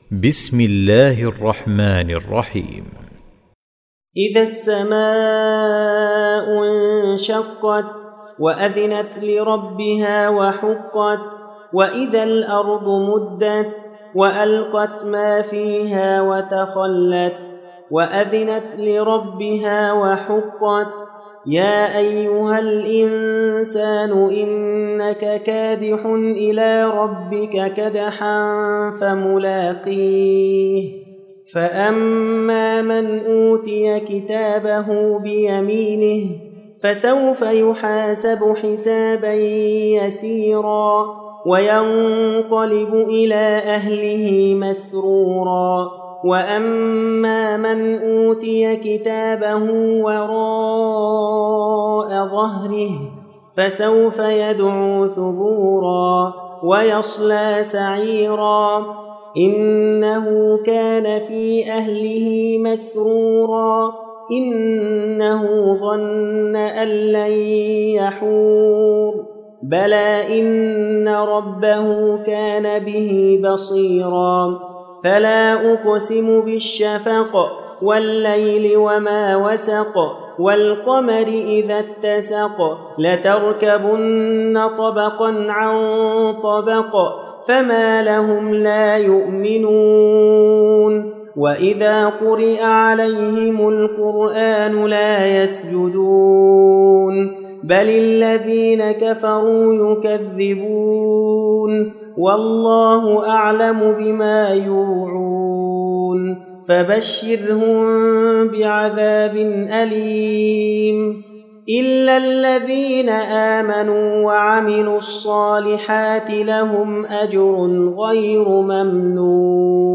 بسم الله الرحمن الرحيم. إذا السماء انشقت وأذنت لربها وحقت وإذا الأرض مدت وألقت ما فيها وتخلت وأذنت لربها وحقت يا أيها الإنسان إنك كادح إلى ربك كدحا فملاقيه فأما من أوتي كتابه بيمينه فسوف يحاسب حسابا يسيرا وينقلب إلى أهله مسرورا وأما من أوتي كتابه وراء ظهره فسوف يدعو ثبورا ويصلى سعيرا إنه كان في أهله مسرورا إنه ظن أن لن يحور بلى إن ربه كان به بصيرا فلا أقسم بالشفق والليل وما وسق والقمر إذا اتسق لتركبن طبقا عن طبق فما لهم لا يؤمنون وإذا قرئ عليهم القرآن لا يسجدون بل الذين كفروا يكذبون والله أعلم بما يوعون فبشرهم بعذاب أليم إلا الذين آمنوا وعملوا الصالحات لهم أجر غير ممنون.